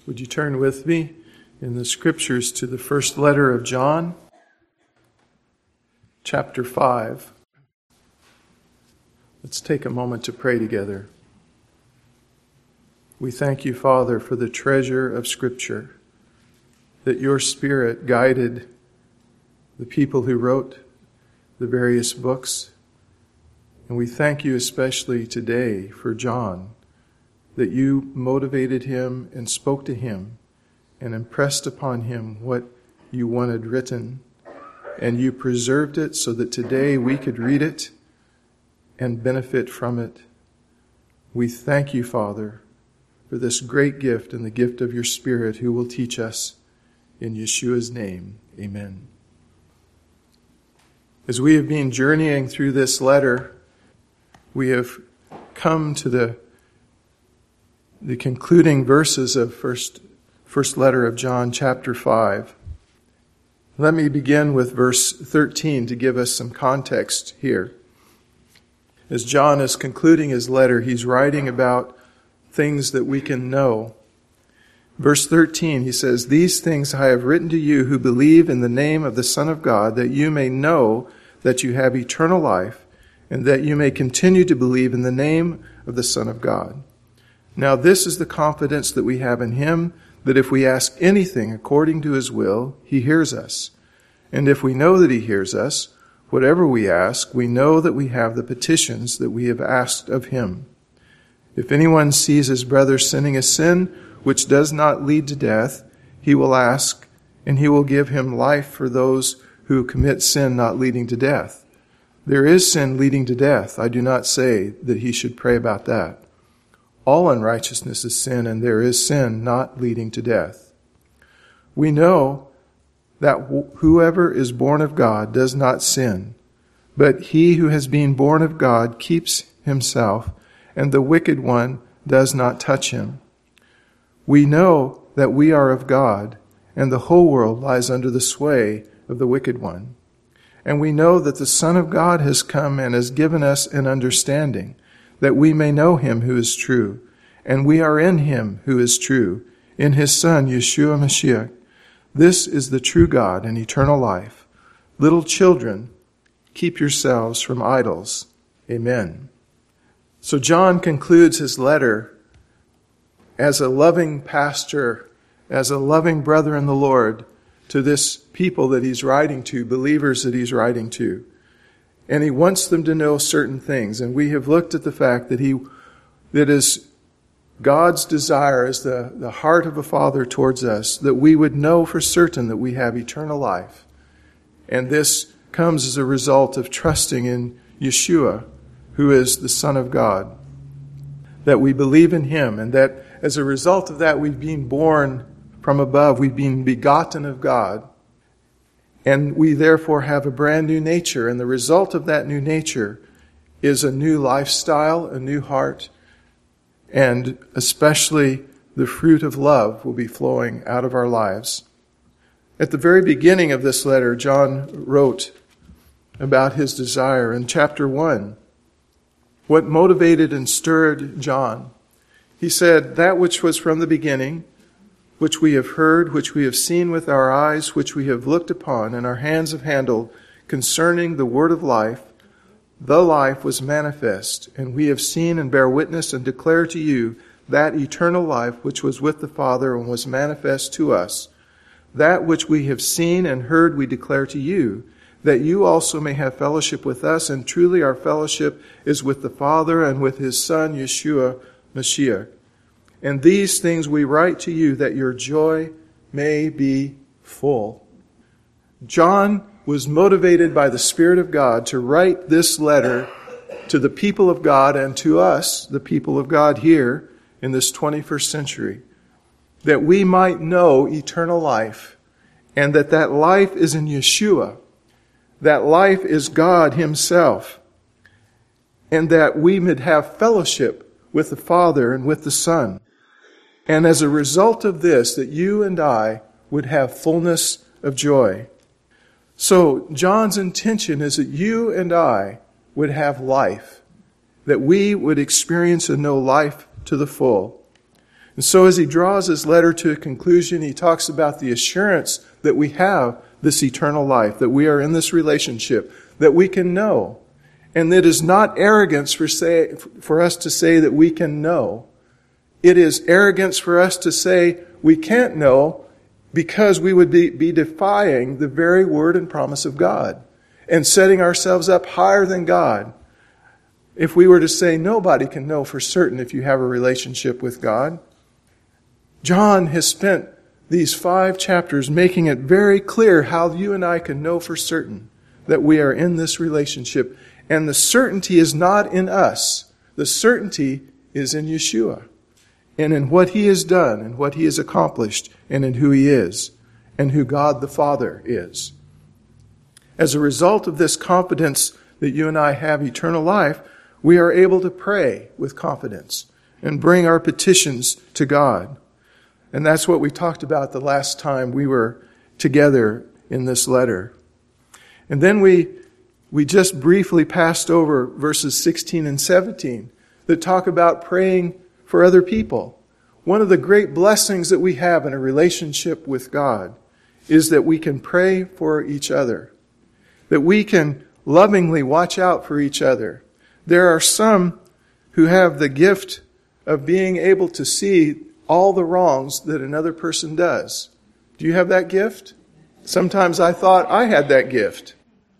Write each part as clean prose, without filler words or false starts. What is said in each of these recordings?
Would you turn with me in the Scriptures to the first letter of John, chapter 5. Let's take a moment to pray together. We thank you, Father, for the treasure of Scripture, that your Spirit guided the people who wrote the various books. And we thank you especially today for John, that you motivated him and spoke to him and impressed upon him what you wanted written. And you preserved it so that today we could read it and benefit from it. We thank you, Father, for this great gift and the gift of your Spirit who will teach us. In Yeshua's name, amen. As we have been journeying through this letter, we have come to the concluding verses of first letter of John, chapter 5. Let me begin with verse 13 to give us some context here. As John is concluding his letter, he's writing about things that we can know. Verse 13, he says, "These things I have written to you who believe in the name of the Son of God, that you may know that you have eternal life, and that you may continue to believe in the name of the Son of God. Now this is the confidence that we have in him, that if we ask anything according to his will, he hears us. And if we know that he hears us, whatever we ask, we know that we have the petitions that we have asked of him. If anyone sees his brother sinning a sin which does not lead to death, he will ask, and he will give him life for those who commit sin not leading to death. There is sin leading to death. I do not say that he should pray about that. All unrighteousness is sin, and there is sin not leading to death. We know that whoever is born of God does not sin, but he who has been born of God keeps himself, and the wicked one does not touch him. We know that we are of God, and the whole world lies under the sway of the wicked one. And we know that the Son of God has come and has given us an understanding, that we may know him who is true. And we are in him who is true, in his Son, Yeshua Mashiach. This is the true God and eternal life. Little children, keep yourselves from idols. Amen." So John concludes his letter as a loving pastor, as a loving brother in the Lord, to this people that he's writing to, believers that he's writing to. And he wants them to know certain things. And we have looked at the fact that is God's desire, is the heart of a Father towards us, that we would know for certain that we have eternal life. And this comes as a result of trusting in Yeshua, who is the Son of God. That we believe in him, and that as a result of that we've been born from above, we've been begotten of God. And we therefore have a brand new nature, and the result of that new nature is a new lifestyle, a new heart, and especially the fruit of love will be flowing out of our lives. At the very beginning of this letter, John wrote about his desire in chapter 1. What motivated and stirred John? He said, "That which was from the beginning, which we have heard, which we have seen with our eyes, which we have looked upon, and our hands have handled, concerning the word of life, the life was manifest, and we have seen and bear witness and declare to you that eternal life which was with the Father and was manifest to us. That which we have seen and heard we declare to you, that you also may have fellowship with us, and truly our fellowship is with the Father and with his Son, Yeshua Mashiach. And these things we write to you, that your joy may be full." John was motivated by the Spirit of God to write this letter to the people of God and to us, the people of God here in this 21st century, that we might know eternal life, and that life is in Yeshua. That life is God himself, and that we would have fellowship with the Father and with the Son. And as a result of this, that you and I would have fullness of joy. So John's intention is that you and I would have life, that we would experience and know life to the full. And so as he draws his letter to a conclusion, he talks about the assurance that we have this eternal life, that we are in this relationship, that we can know. And it is not arrogance for us to say that we can know. It is arrogance for us to say we can't know, because we would be defying the very word and promise of God and setting ourselves up higher than God. If we were to say nobody can know for certain if you have a relationship with God. John has spent these 5 chapters making it very clear how you and I can know for certain that we are in this relationship. And the certainty is not in us. The certainty is in Yeshua, and in what he has done, and what he has accomplished, and in who he is, and who God the Father is. As a result of this confidence that you and I have eternal life, we are able to pray with confidence and bring our petitions to God. And that's what we talked about the last time we were together in this letter. And then we just briefly passed over verses 16 and 17 that talk about praying for other people. One of the great blessings that we have in a relationship with God is that we can pray for each other, that we can lovingly watch out for each other. There are some who have the gift of being able to see all the wrongs that another person does. Do you have that gift? Sometimes I thought I had that gift.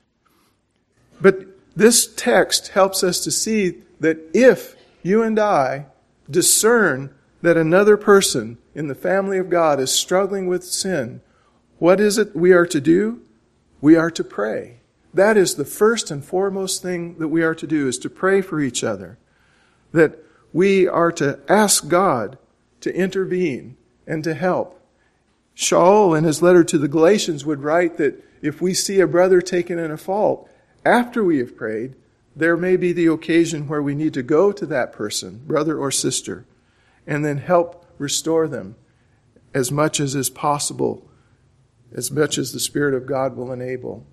But this text helps us to see that if you and I discern that another person in the family of God is struggling with sin, what is it we are to do? We are to pray. That is the first and foremost thing that we are to do, is to pray for each other. That we are to ask God to intervene and to help. Shaul, in his letter to the Galatians, would write that if we see a brother taken in a fault, after we have prayed, there may be the occasion where we need to go to that person, brother or sister, and then help restore them as much as is possible, as much as the Spirit of God will enable.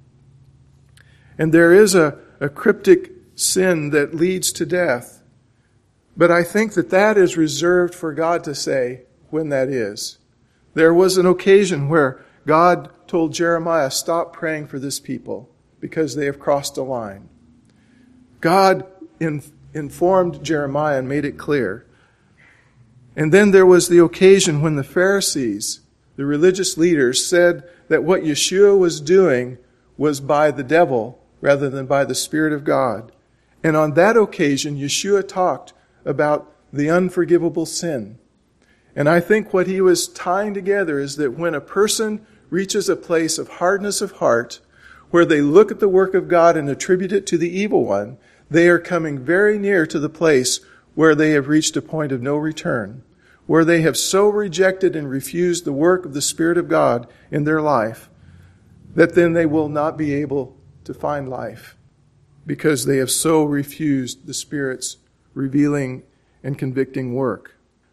And there is a cryptic sin that leads to death, but I think that is reserved for God to say when that is. There was an occasion where God told Jeremiah, stop praying for this people because they have crossed a line. God informed Jeremiah and made it clear. And then there was the occasion when the Pharisees, the religious leaders, said that what Yeshua was doing was by the devil rather than by the Spirit of God. And on that occasion, Yeshua talked about the unforgivable sin. And I think what he was tying together is that when a person reaches a place of hardness of heart, where they look at the work of God and attribute it to the evil one, they are coming very near to the place where they have reached a point of no return, where they have so rejected and refused the work of the Spirit of God in their life, that then they will not be able to find life, because they have so refused the Spirit's revealing and convicting work.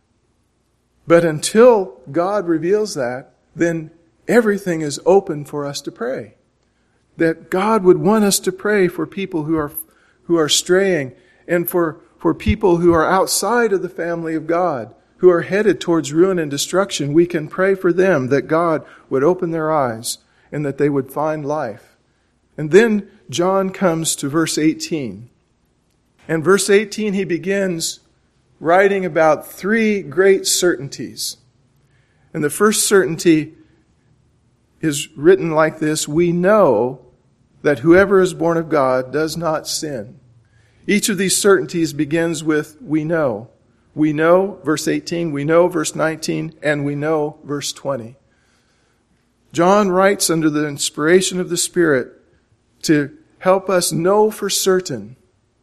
But until God reveals that, then everything is open for us to pray. That God would want us to pray for people who are straying, and for people who are outside of the family of God, who are headed towards ruin and destruction. We can pray for them that God would open their eyes and that they would find life. And then John comes to verse 18. And verse 18, he begins writing about 3 great certainties. And the first certainty is written like this: we know that whoever is born of God does not sin. Each of these certainties begins with we know. We know, verse 18, we know, verse 19, and we know, verse 20. John writes under the inspiration of the Spirit to help us know for certain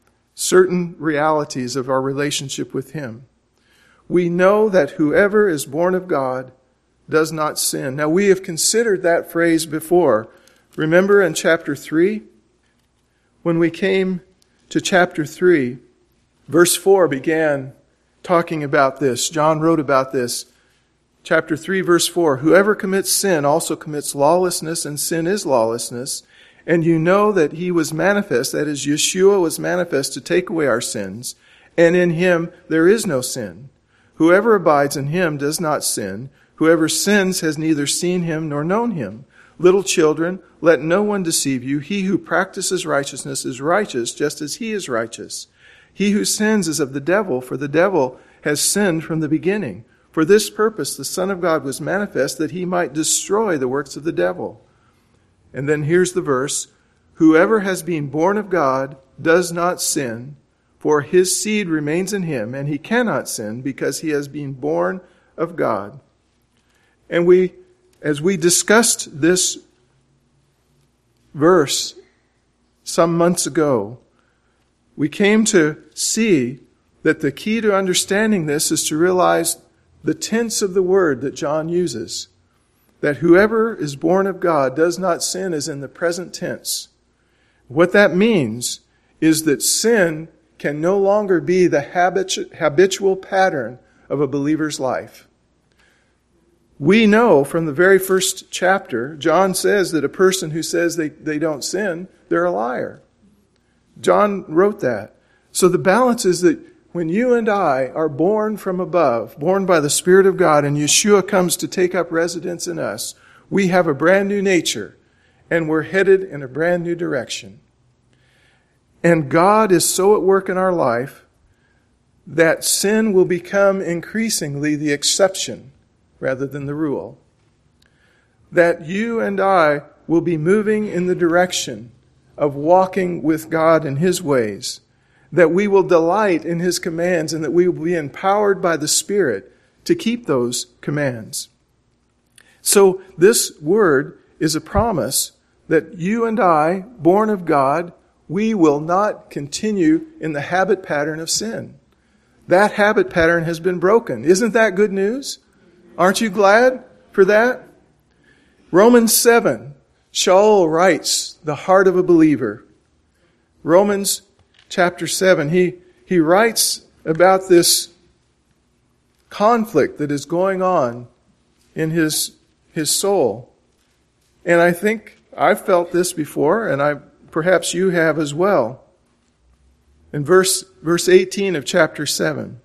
realities of our relationship with Him. We know that whoever is born of God does not sin. Now, we have considered that phrase before. Remember in chapter 3? When we came to chapter 3, verse 4 began talking about this. John wrote about this. Chapter 3, verse 4, whoever commits sin also commits lawlessness, and sin is lawlessness. And you know that He was manifest, that is, Yeshua was manifest to take away our sins, and in Him there is no sin. Whoever abides in him does not sin. Whoever sins has neither seen him nor known him. Little children, let no one deceive you. He who practices righteousness is righteous, just as he is righteous. He who sins is of the devil, for the devil has sinned from the beginning. For this purpose the Son of God was manifest, that he might destroy the works of the devil. And then here's the verse. Whoever has been born of God does not sin, for his seed remains in him, and he cannot sin because he has been born of God. And as we discussed this verse some months ago, we came to see that the key to understanding this is to realize the tense of the word that John uses. That whoever is born of God does not sin is in the present tense. What that means is that sin can no longer be the habitual pattern of a believer's life. We know from the very first chapter, John says that a person who says they don't sin, they're a liar. John wrote that. So the balance is that when you and I are born from above, born by the Spirit of God, and Yeshua comes to take up residence in us, we have a brand new nature, and we're headed in a brand new direction. And God is so at work in our life that sin will become increasingly the exception rather than the rule. That you and I will be moving in the direction of walking with God in His ways. That we will delight in His commands and that we will be empowered by the Spirit to keep those commands. So this word is a promise that you and I, born of God, we will not continue in the habit pattern of sin. That habit pattern has been broken. Isn't that good news? Aren't you glad for that? Romans 7, Shaul writes the heart of a believer. Romans chapter 7, he writes about this conflict that is going on in his soul. And I think I've felt this before, and perhaps you have as well. In verse 18 of chapter 7,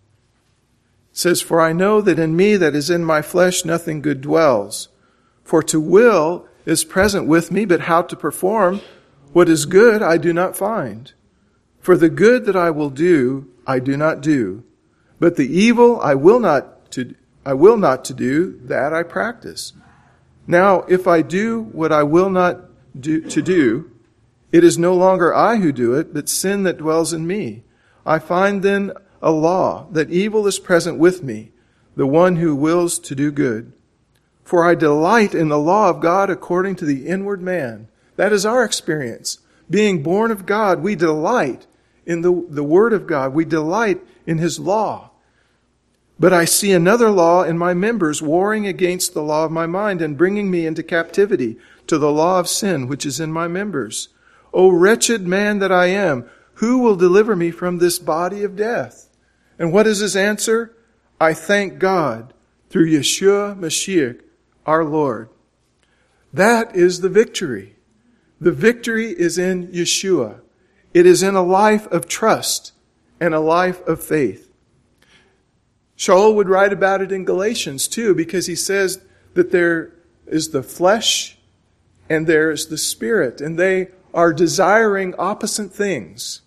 it says, "For I know that in me that is in my flesh nothing good dwells. For to will is present with me, but how to perform what is good I do not find. For the good that I will do, I do not do. But the evil I will not to do, that I practice. Now, if I do what I will not do, it is no longer I who do it, but sin that dwells in me. I find then a law, that evil is present with me, the one who wills to do good. For I delight in the law of God according to the inward man." That is our experience. Being born of God, we delight in the Word of God. We delight in His law. "But I see another law in my members, warring against the law of my mind and bringing me into captivity to the law of sin which is in my members. O wretched man that I am, who will deliver me from this body of death?" And what is his answer? "I thank God through Yeshua Mashiach, our Lord." That is the victory. The victory is in Yeshua. It is in a life of trust and a life of faith. Shaul would write about it in Galatians too, because he says that there is the flesh and there is the spirit, and they are desiring opposite things.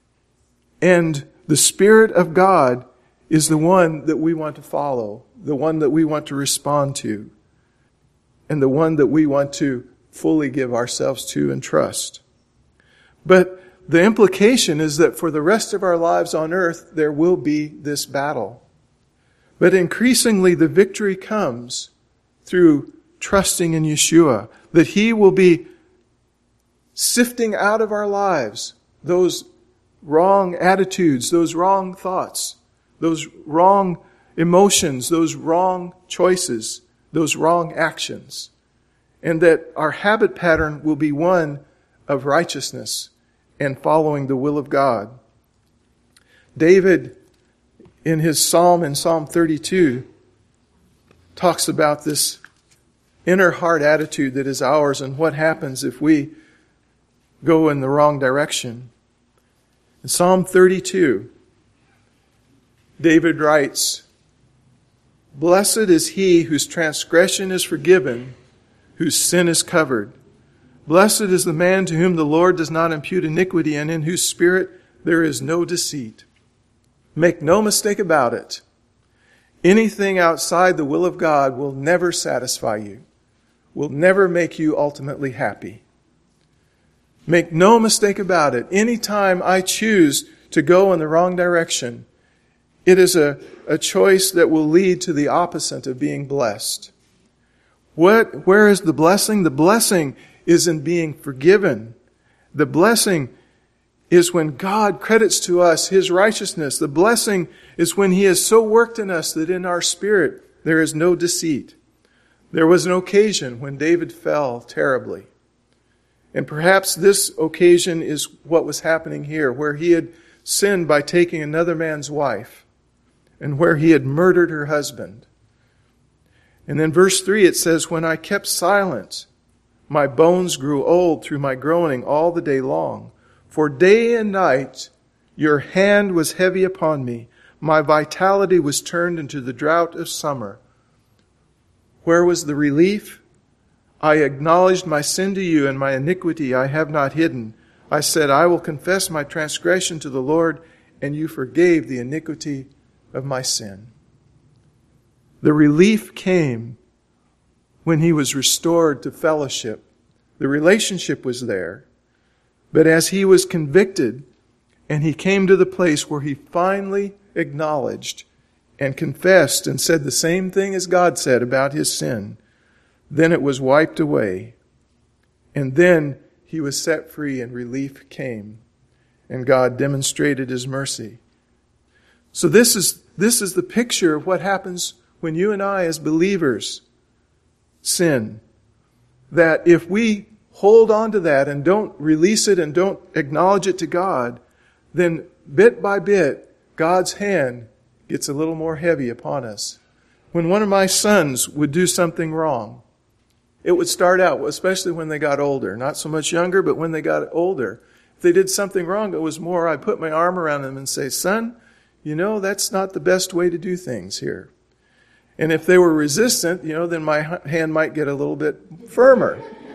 And the Spirit of God is the one that we want to follow, the one that we want to respond to, and the one that we want to fully give ourselves to and trust. But the implication is that for the rest of our lives on earth, there will be this battle. But increasingly, the victory comes through trusting in Yeshua, that He will be sifting out of our lives those wrong attitudes, those wrong thoughts, those wrong emotions, those wrong choices, those wrong actions. And that our habit pattern will be one of righteousness and following the will of God. David, in his psalm, in Psalm 32, talks about this inner heart attitude that is ours and what happens if we go in the wrong direction. In Psalm 32, David writes, Blessed is he whose transgression is forgiven, whose sin is covered. Blessed is the man to whom the Lord does not impute iniquity, and in whose spirit there is no deceit. Make no mistake about it. Anything outside the will of God will never satisfy you, will never make you ultimately happy. Make no mistake about it. Anytime I choose to go in the wrong direction, it is a choice that will lead to the opposite of being blessed. Where is the blessing? The blessing is in being forgiven. The blessing is when God credits to us His righteousness. The blessing is when He has so worked in us that in our spirit there is no deceit. There was an occasion when David fell terribly. And perhaps this occasion is what was happening here, where he had sinned by taking another man's wife, and where he had murdered her husband. And then verse 3, it says, when I kept silent, my bones grew old through my groaning all the day long. For day and night your hand was heavy upon me. My vitality was turned into the drought of summer. Where was the relief? I acknowledged my sin to you, and my iniquity I have not hidden. I said, I will confess my transgression to the Lord, and you forgave the iniquity of my sin. The relief came when he was restored to fellowship. The relationship was there. But as he was convicted, and he came to the place where he finally acknowledged and confessed and said the same thing as God said about his sin, then it was wiped away. And then he was set free and relief came. And God demonstrated His mercy. So this is the picture of what happens when you and I as believers sin. That if we hold on to that and don't release it and don't acknowledge it to God, then bit by bit, God's hand gets a little more heavy upon us. When one of my sons would do something wrong, it would start out, especially when they got older, not so much younger, but when they got older. If they did something wrong, it was more, I'd put my arm around them and say, son, you know, that's not the best way to do things here. And if they were resistant, you know, then my hand might get a little bit firmer.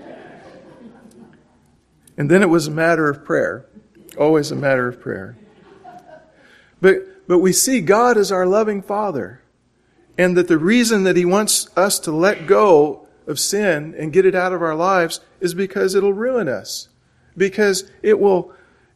And then it was a matter of prayer. Always a matter of prayer. But we see God as our loving Father. And that the reason that He wants us to let go of sin and get it out of our lives is because it'll ruin us. Because it will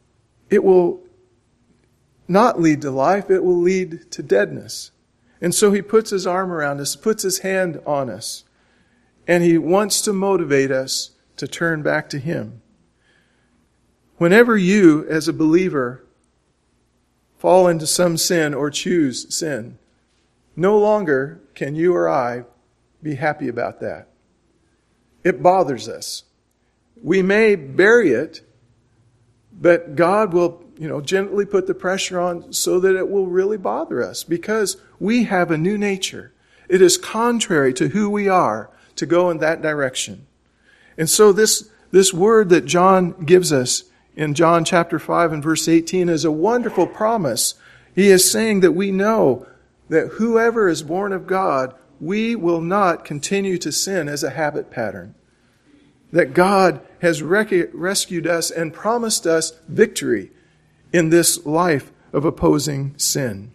not lead to life, it will lead to deadness. And so He puts His arm around us, puts His hand on us, and He wants to motivate us to turn back to Him. Whenever you, as a believer, fall into some sin or choose sin, no longer can you or I be happy about that. It bothers us. We may bury it, but God will, gently put the pressure on so that it will really bother us because we have a new nature. It is contrary to who we are to go in that direction. And so this word that John gives us in John chapter 5 and verse 18 is a wonderful promise. He is saying that we know that whoever is born of God, we will not continue to sin as a habit pattern. That God has rescued us and promised us victory in this life of opposing sin.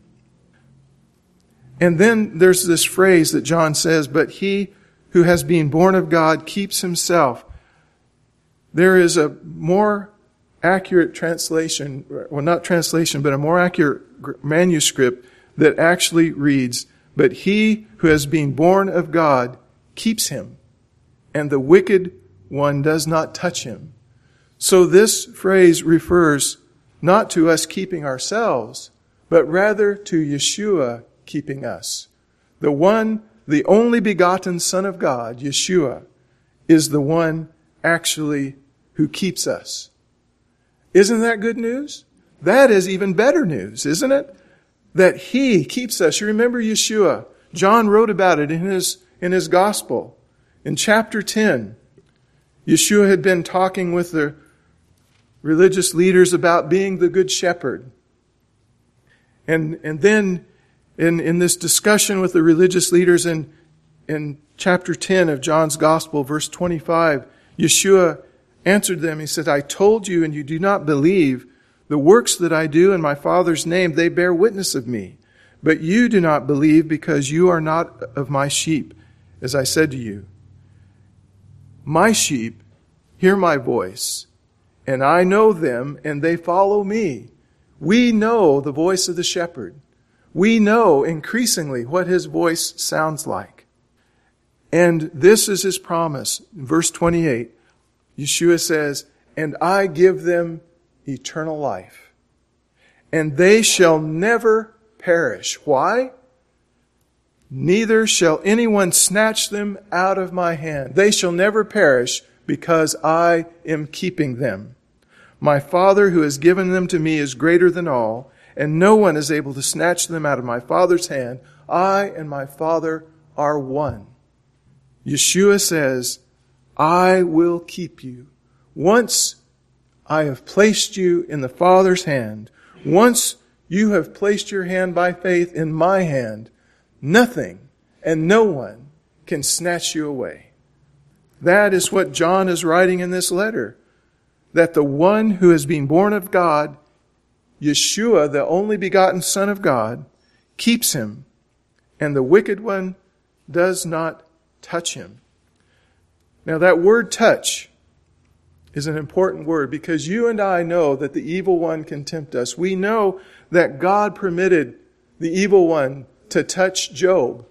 And then there's this phrase that John says, but he who has been born of God keeps himself. There is a more accurate translation, well, not translation, but a more accurate manuscript that actually reads, but he who has been born of God keeps him, and the wicked one does not touch him. So this phrase refers not to us keeping ourselves, but rather to Yeshua keeping us. The only begotten Son of God, Yeshua, is the one actually who keeps us. Isn't that good news? That is even better news, isn't it? That He keeps us. You remember Yeshua. John wrote about it in his gospel. In chapter 10, Yeshua had been talking with the religious leaders about being the good shepherd. And then In this discussion with the religious leaders in chapter 10 of John's Gospel, verse 25, Yeshua answered them. He said, I told you and you do not believe. The works that I do in my Father's name, they bear witness of me. But you do not believe because you are not of my sheep, as I said to you. My sheep hear my voice, and I know them, and they follow me. We know the voice of the shepherd. We know increasingly what his voice sounds like. And this is his promise. In verse 28, Yeshua says, and I give them eternal life, and they shall never perish. Why? Neither shall anyone snatch them out of my hand. They shall never perish because I am keeping them. My Father who has given them to me is greater than all, and no one is able to snatch them out of my Father's hand. I and my Father are one. Yeshua says, I will keep you. Once I have placed you in the Father's hand, once you have placed your hand by faith in my hand, nothing and no one can snatch you away. That is what John is writing in this letter. That the one who has been born of God, Yeshua, the only begotten Son of God, keeps him, and the wicked one does not touch him. Now that word touch is an important word because you and I know that the evil one can tempt us. We know that God permitted the evil one to touch Job.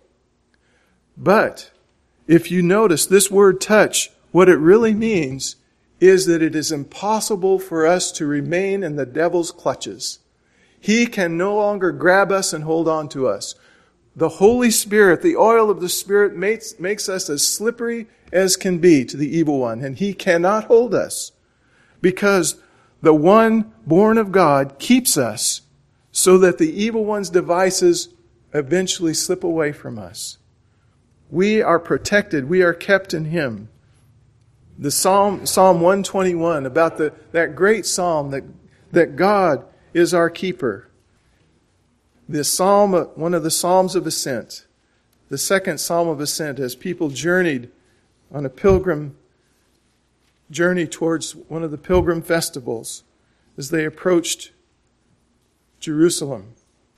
But if you notice this word touch, what it really means is that it is impossible for us to remain in the devil's clutches. He can no longer grab us and hold on to us. The Holy Spirit, the oil of the Spirit makes us as slippery as can be to the evil one, and he cannot hold us because the one born of God keeps us so that the evil one's devices eventually slip away from us. We are protected. We are kept in him. The Psalm 121, about that great psalm that God is our keeper. This psalm, one of the Psalms of Ascent, the second Psalm of Ascent, as people journeyed on a pilgrim journey towards one of the pilgrim festivals, as they approached Jerusalem.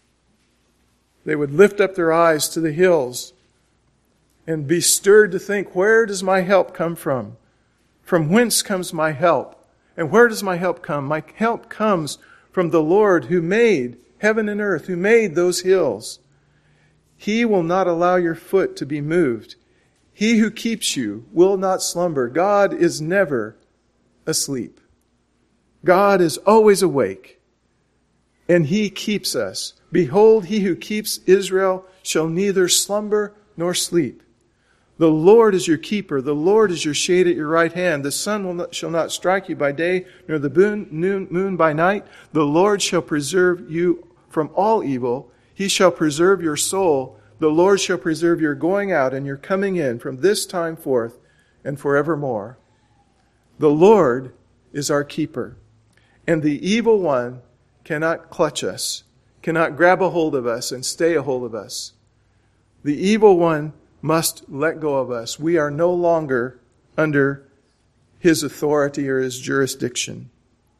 They would lift up their eyes to the hills and be stirred to think, where does my help come from? From whence comes my help? And where does my help come? My help comes from the Lord who made heaven and earth, who made those hills. He will not allow your foot to be moved. He who keeps you will not slumber. God is never asleep. God is always awake, and he keeps us. Behold, he who keeps Israel shall neither slumber nor sleep. The Lord is your keeper. The Lord is your shade at your right hand. The sun shall not strike you by day, nor the moon by night. The Lord shall preserve you from all evil. He shall preserve your soul. The Lord shall preserve your going out and your coming in from this time forth and forevermore. The Lord is our keeper, and the evil one cannot clutch us, cannot grab a hold of us and stay a hold of us. The evil one must let go of us. We are no longer under his authority or his jurisdiction.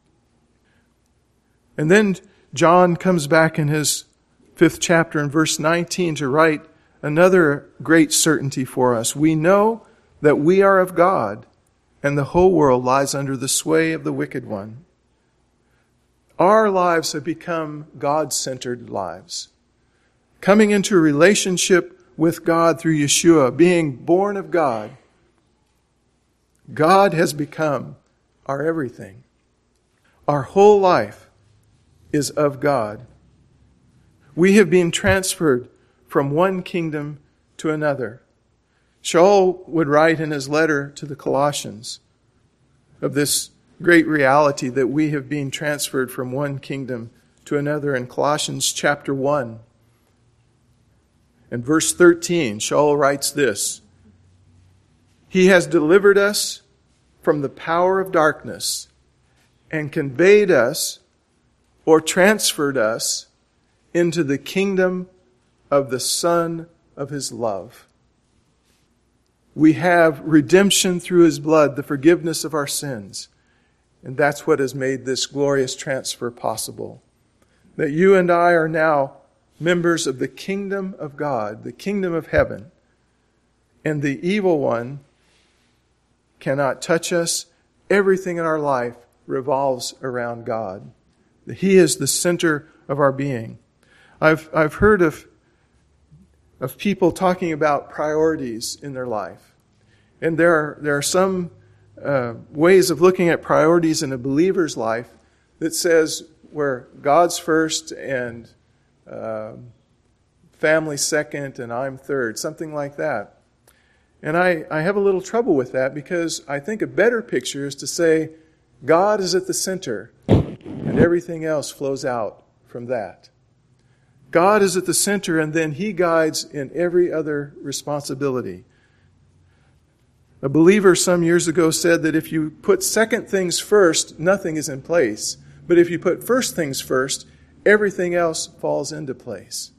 And then John comes back in his 5th chapter in verse 19 to write another great certainty for us. We know that we are of God, and the whole world lies under the sway of the wicked one. Our lives have become God-centered lives. Coming into a relationship with God through Yeshua, being born of God, God has become our everything. Our whole life is of God. We have been transferred from one kingdom to another. Shaul would write in his letter to the Colossians of this great reality that we have been transferred from one kingdom to another. In Colossians chapter 1 and verse 13, Shaul writes this: He has delivered us from the power of darkness and conveyed us or transferred us into the kingdom of the Son of His love. We have redemption through His blood, the forgiveness of our sins. And that's what has made this glorious transfer possible. That you and I are now members of the kingdom of God, the kingdom of heaven. And the evil one cannot touch us. Everything in our life revolves around God. He is the center of our being. I've heard of people talking about priorities in their life. And there are some ways of looking at priorities in a believer's life that says where God's first and family second and I'm third, something like that. And I have a little trouble with that because I think a better picture is to say God is at the center and everything else flows out from that. God is at the center and then He guides in every other responsibility. A believer some years ago said that if you put second things first, nothing is in place. But if you put first things first, everything else falls into place.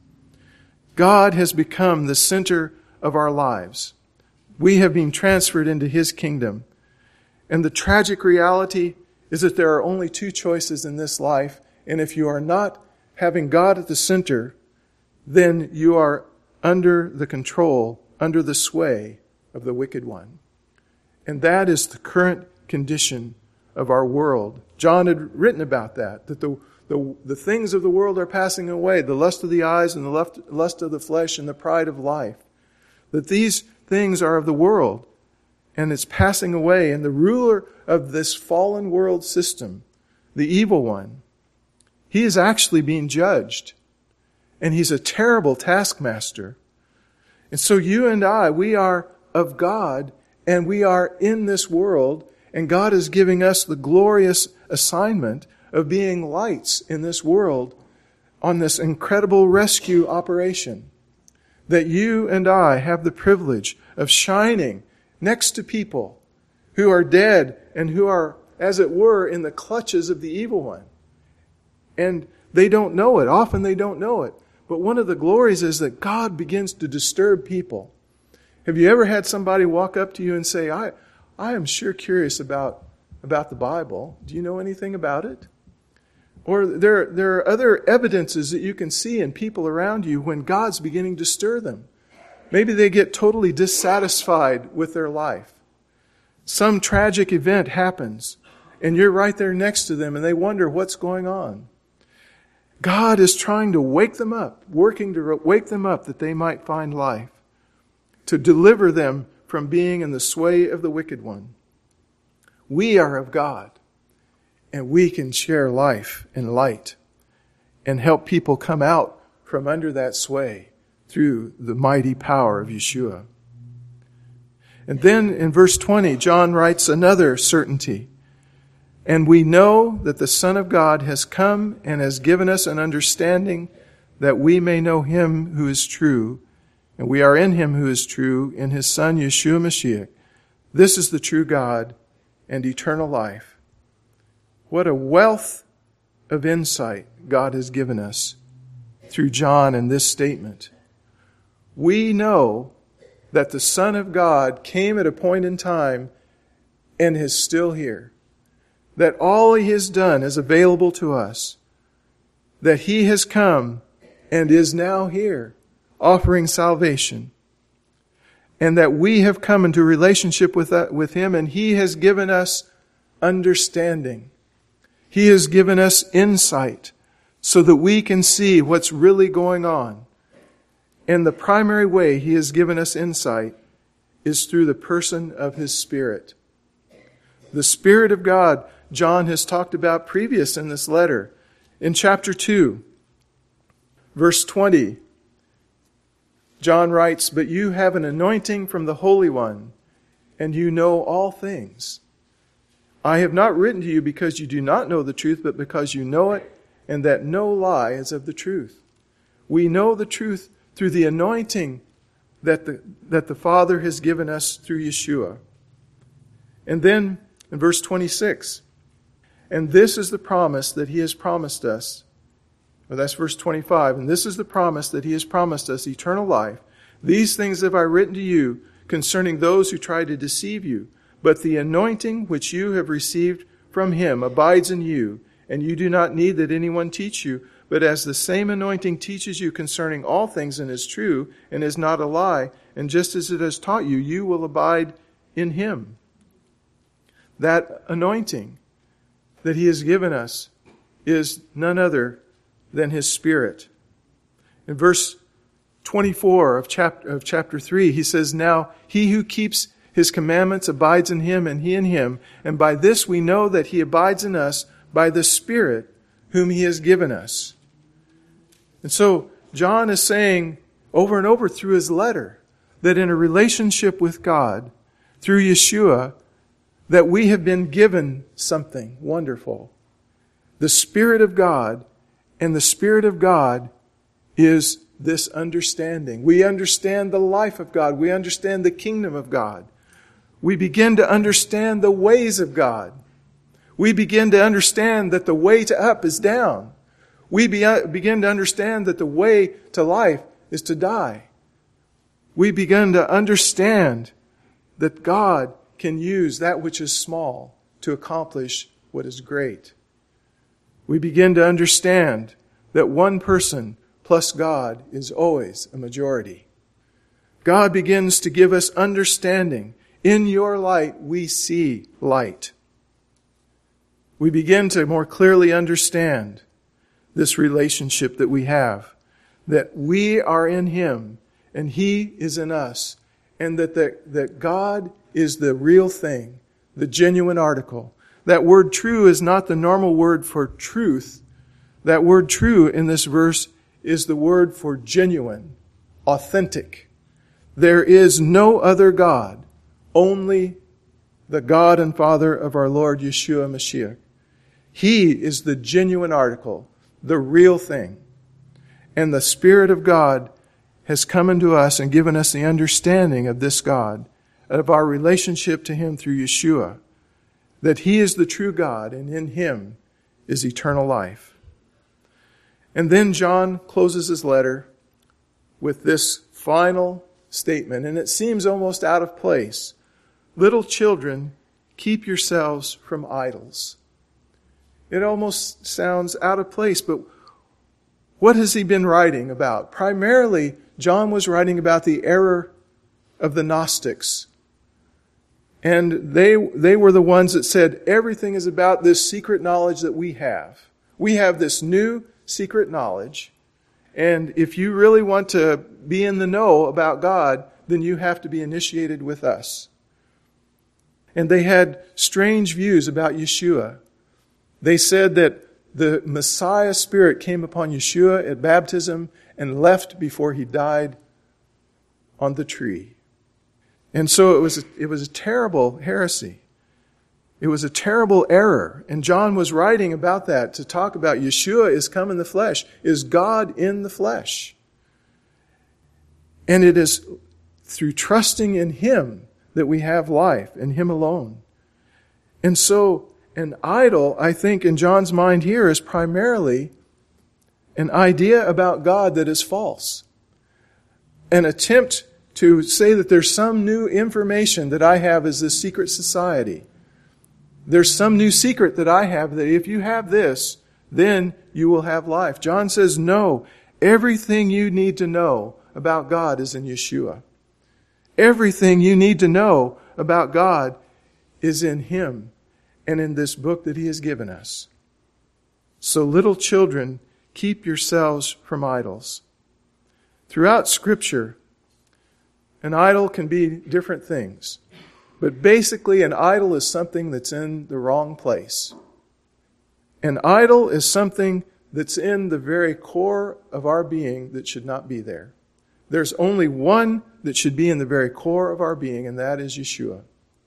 God has become the center of our lives. We have been transferred into His kingdom. And the tragic reality is that there are only two choices in this life. And if you are not having God at the center, then you are under the control, under the sway of the wicked one. And that is the current condition of our world. John had written about that the things of the world are passing away, the lust of the eyes and the lust of the flesh and the pride of life. That these things are of the world and it's passing away. And the ruler of this fallen world system, the evil one, he is actually being judged. And he's a terrible taskmaster. And so you and I, we are of God and we are in this world. And God is giving us the glorious assignment of being lights in this world on this incredible rescue operation. That you and I have the privilege of shining next to people who are dead and who are, as it were, in the clutches of the evil one. And they don't know it. Often they don't know it. But one of the glories is that God begins to disturb people. Have you ever had somebody walk up to you and say, I am sure curious about the Bible. Do you know anything about it? Or there are other evidences that you can see in people around you when God's beginning to stir them. Maybe they get totally dissatisfied with their life. Some tragic event happens, and you're right there next to them, and they wonder what's going on. God is trying to wake them up, working to wake them up that they might find life, to deliver them from being in the sway of the wicked one. We are of God, and we can share life and light and help people come out from under that sway through the mighty power of Yeshua. And then in verse 20, John writes another certainty. And we know that the Son of God has come and has given us an understanding that we may know Him who is true. And we are in Him who is true, in His Son, Yeshua Mashiach. This is the true God and eternal life. What a wealth of insight God has given us through John in this statement. We know that the Son of God came at a point in time and is still here. That all He has done is available to us. That He has come and is now here, offering salvation. And that we have come into relationship with Him, and He has given us understanding. He has given us insight so that we can see what's really going on. And the primary way He has given us insight is through the person of His Spirit. The Spirit of God, John has talked about previous in this letter. In chapter 2, verse 20, John writes, "But you have an anointing from the Holy One, and you know all things. I have not written to you because you do not know the truth, but because you know it, and that no lie is of the truth." We know the truth through the anointing that the Father has given us through Yeshua. And then in verse 26, "And this is the promise that He has promised us, Well, that's verse 25. And this is the promise that he has promised us, eternal life. These things have I written to you concerning those who try to deceive you. But the anointing which you have received from him abides in you, and you do not need that anyone teach you. But as the same anointing teaches you concerning all things and is true and is not a lie, and just as it has taught you, you will abide in him. That anointing that he has given us is none other than his Spirit. In verse 24 of chapter 3, he says, Now he who keeps his commandments abides in him, and he in him. And by this we know that he abides in us, by the Spirit whom he has given us. And so John is saying over and over through his letter that in a relationship with God, through Yeshua, that we have been given something wonderful. The Spirit of God, and the Spirit of God is this understanding. We understand the life of God. We understand the kingdom of God. We begin to understand the ways of God. We begin to understand that the way to up is down. We begin to understand that the way to life is to die. We begin to understand that God can use that which is small to accomplish what is great. We begin to understand that one person plus God is always a majority. God begins to give us understanding. In your light, we see light. We begin to more clearly understand this relationship that we have, that we are in him and he is in us, and that God is the real thing, the genuine article. That word true is not the normal word for truth. That word true in this verse is the word for genuine, authentic. There is no other God, only the God and Father of our Lord Yeshua Mashiach. He is the genuine article, the real thing. And the Spirit of God has come into us and given us the understanding of this God, of our relationship to him through Yeshua, that he is the true God and in him is eternal life. And then John closes his letter with this final statement, and it seems almost out of place. Little children, keep yourselves from idols. It almost sounds out of place, but what has he been writing about? Primarily, John was writing about the error of the Gnostics. And they were the ones that said everything is about this secret knowledge that we have. We have this new secret knowledge. And if you really want to be in the know about God, then you have to be initiated with us. And they had strange views about Yeshua. They said that the Messiah Spirit came upon Yeshua at baptism and left before he died on the tree. And so it was a terrible heresy. It was a terrible error. And John was writing about that to talk about Yeshua is come in the flesh, is God in the flesh. And it is through trusting in him that we have life, in him alone. And so an idol, I think, in John's mind here is primarily an idea about God that is false. An attempt to say that there's some new information that I have as this secret society. There's some new secret that I have that if you have this, then you will have life. John says, no, everything you need to know about God is in Yeshua. Everything you need to know about God is in him and in this book that he has given us. So little children, keep yourselves from idols. Throughout Scripture, an idol can be different things. But basically, an idol is something that's in the wrong place. An idol is something that's in the very core of our being that should not be there. There's only one that should be in the very core of our being, and that is Yeshua.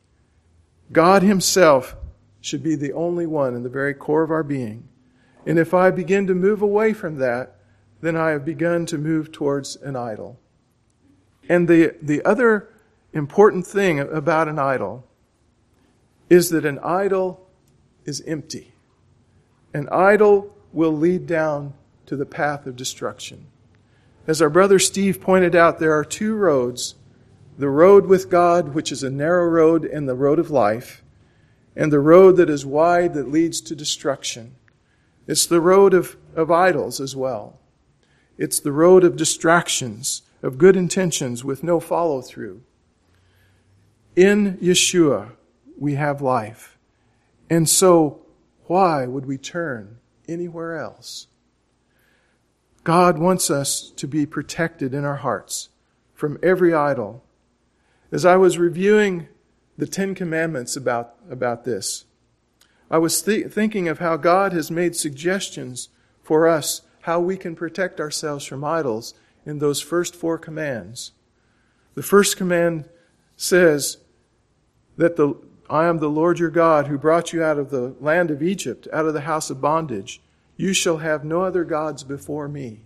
God himself should be the only one in the very core of our being. And if I begin to move away from that, then I have begun to move towards an idol. And the other important thing about an idol is that an idol is empty. An idol will lead down to the path of destruction. As our brother Steve pointed out, there are two roads: the road with God, which is a narrow road and the road of life, and the road that is wide that leads to destruction. It's the road of idols as well. It's the road of distractions, of good intentions with no follow-through. In Yeshua, we have life. And so, why would we turn anywhere else? God wants us to be protected in our hearts from every idol. As I was reviewing the Ten Commandments about this, I was thinking of how God has made suggestions for us how we can protect ourselves from idols in those first 4 commands. The first command says that I am the Lord your God who brought you out of the land of Egypt, out of the house of bondage. You shall have no other gods before me.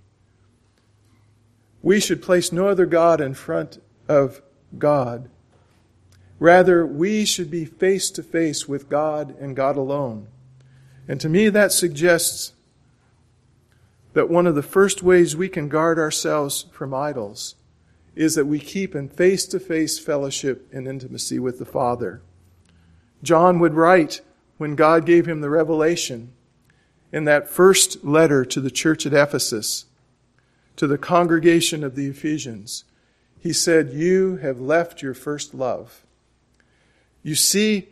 We should place no other God in front of God. Rather, we should be face to face with God and God alone. And to me, that suggests that one of the first ways we can guard ourselves from idols is that we keep in face-to-face fellowship and intimacy with the Father. John would write, when God gave him the revelation, in that first letter to the church at Ephesus, to the congregation of the Ephesians, he said, "You have left your first love." You see,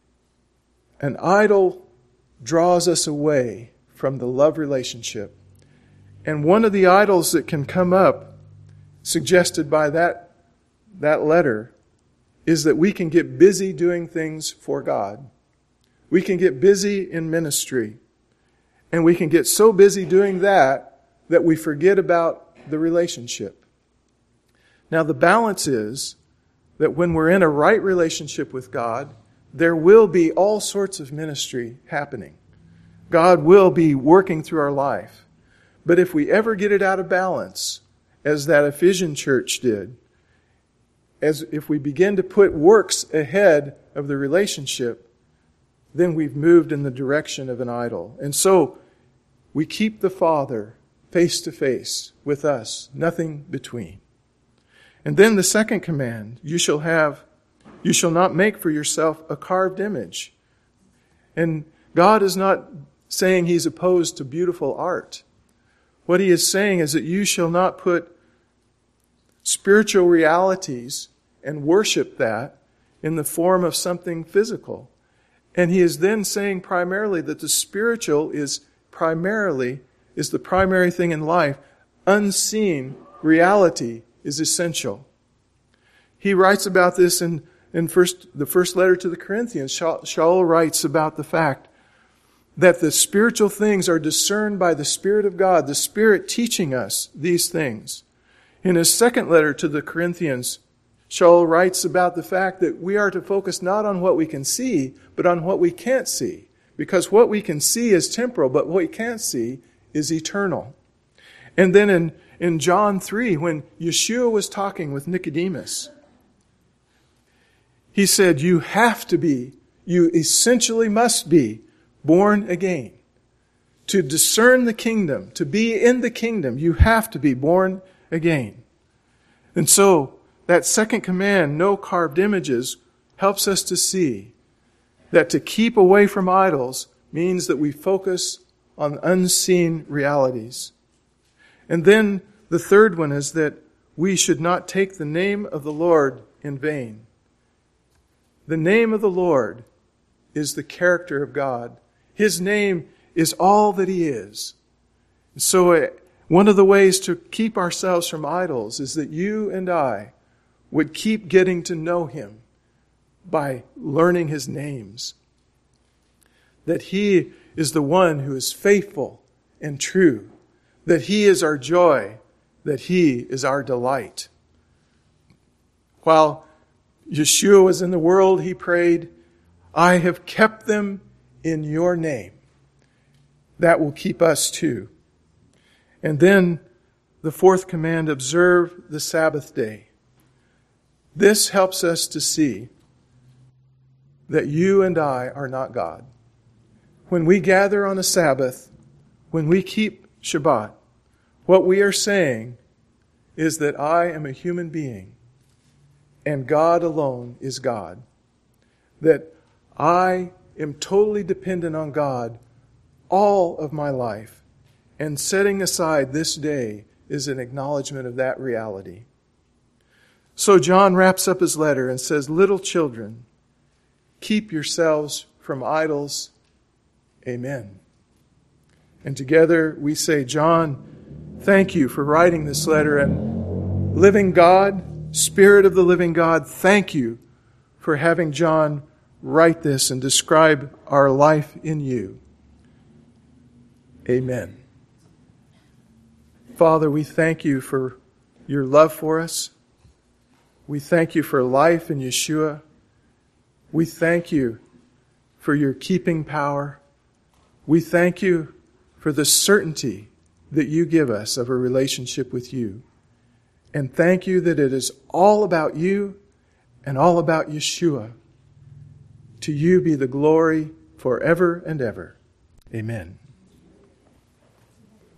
an idol draws us away from the love relationship. And one of the idols that can come up, suggested by that letter, is that we can get busy doing things for God. We can get busy in ministry. And we can get so busy doing that we forget about the relationship. Now, the balance is that when we're in a right relationship with God, there will be all sorts of ministry happening. God will be working through our life. But if we ever get it out of balance, as that Ephesian church did, as if we begin to put works ahead of the relationship, then we've moved in the direction of an idol. And so we keep the Father face to face with us, nothing between. And then the second command, you shall not make for yourself a carved image. And God is not saying He's opposed to beautiful art. What He is saying is that you shall not put spiritual realities and worship that in the form of something physical. And He is then saying primarily that the spiritual is the primary thing in life. Unseen reality is essential. He writes about this in the first letter to the Corinthians. Shaul writes about the fact that the spiritual things are discerned by the Spirit of God, the Spirit teaching us these things. In his second letter to the Corinthians, Shaul writes about the fact that we are to focus not on what we can see, but on what we can't see. Because what we can see is temporal, but what we can't see is eternal. And then in John 3, when Yeshua was talking with Nicodemus, He said, you essentially must be born again. To discern the kingdom, to be in the kingdom, you have to be born again. And so, that second command, no carved images, helps us to see that to keep away from idols means that we focus on unseen realities. And then the third one is that we should not take the name of the Lord in vain. The name of the Lord is the character of God. His name is all that He is. So one of the ways to keep ourselves from idols is that you and I would keep getting to know Him by learning His names. That He is the one who is faithful and true. That He is our joy. That He is our delight. While Yeshua was in the world, He prayed, I have kept them in your name. That will keep us too. And then the fourth command, observe the Sabbath day. This helps us to see that you and I are not God. When we gather on a Sabbath, when we keep Shabbat, What we are saying is that I am a human being and God alone is God. That I am totally dependent on God all of my life. And setting aside this day is an acknowledgement of that reality. So John wraps up his letter and says, "Little children, keep yourselves from idols." Amen. And together we say, John, thank you for writing this letter. And living God, Spirit of the living God, thank you for having John write this and describe our life in you. Amen. Father, we thank you for your love for us. We thank you for life in Yeshua. We thank you for your keeping power. We thank you for the certainty that you give us of a relationship with you. And thank you that it is all about you and all about Yeshua. To you be the glory forever and ever. Amen.